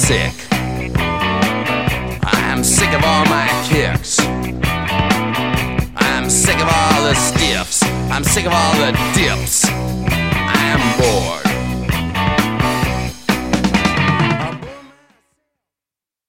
sick. I'm sick of all my kicks. I'm sick of all the stiffs. I'm sick of all the dips. I am bored.